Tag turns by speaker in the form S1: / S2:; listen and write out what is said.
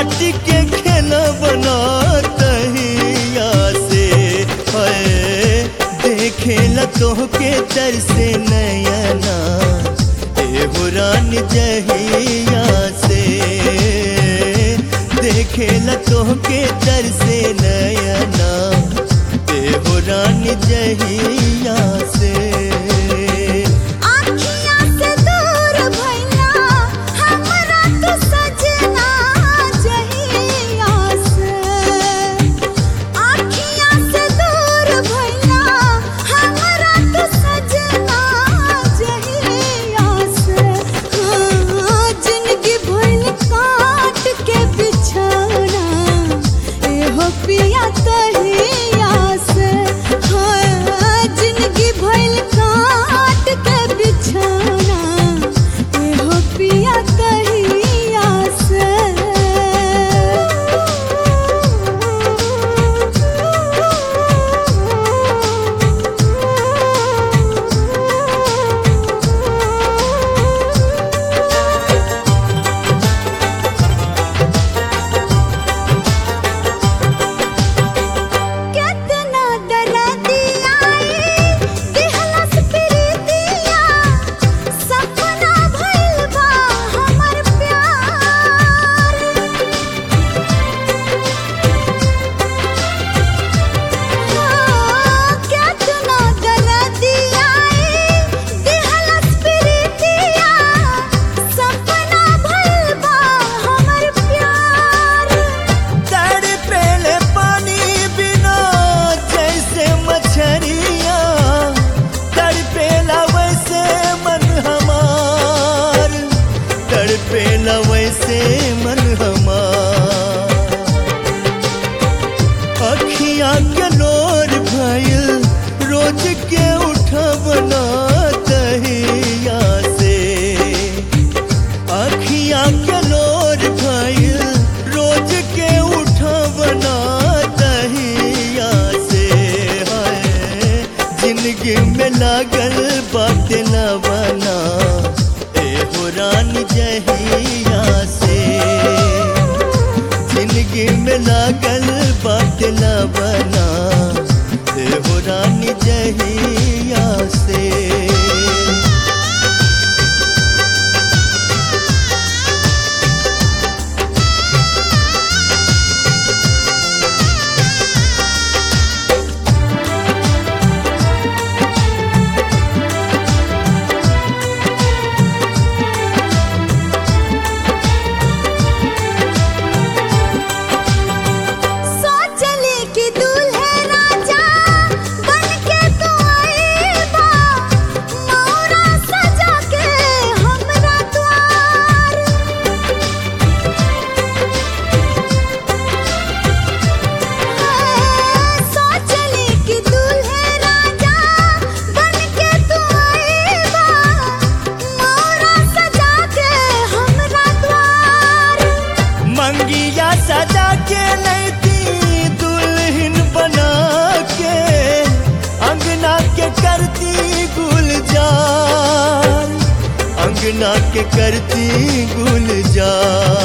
S1: माटी के खेला बना तहिया से है देखेला तोहके तरसे नयना एहो रानी जहिया से देखेला तोहके तरसे नयना एहो रानी जहिया से वैसे मन हमार अखियाँ के नोर भइल रोज के उठवना तहिया से अखियाँ के नोर भइल रोज के उठवना तहिया से है जिंदगी में लागल बात न बना एहो रानी जहिया से जिंदगी में लागल बात न बना एहो रानी जहिया से मंगिया सजा के नैती दुल्हन बना के अंगना के करती गुलजार अंगना के करती गुलजार